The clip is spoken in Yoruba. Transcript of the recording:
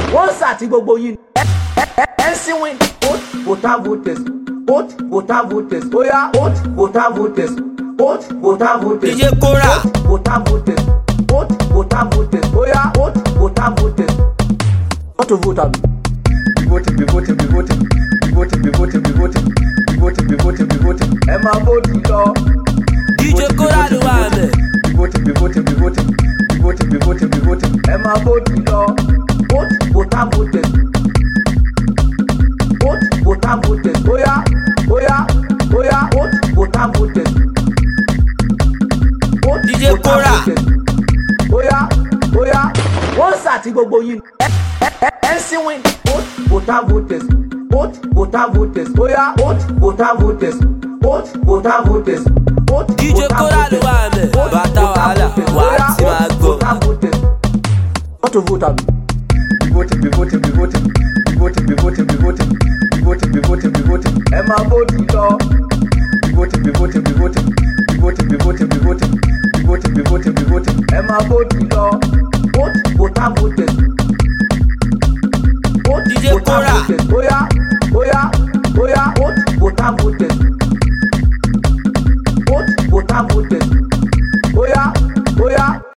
wọ́n sàti gbogbo yín ẹ̀sìn win voter voters voter voters oya voter voters voter voters DJ Kora voter voters voter voters oya voter voters what to vote am be voting ẹ máa vote lọ. DJ Kora ló wà mẹ́. be voting ẹ máa vote lọ. voter voters voter voters oya voter voters DJ Kora oya wọ́n sàti gbogbo yín ẹ̀sìn win voter voters oya voter voters DJ Kora ló wà mẹ́. Bàtà wàhálà wà á ti máa gbọ́. What to vote am be voting ẹ máa vote lọ. be voting ẹ máa vote lọ. voter voters DJ Kora oya voter voters.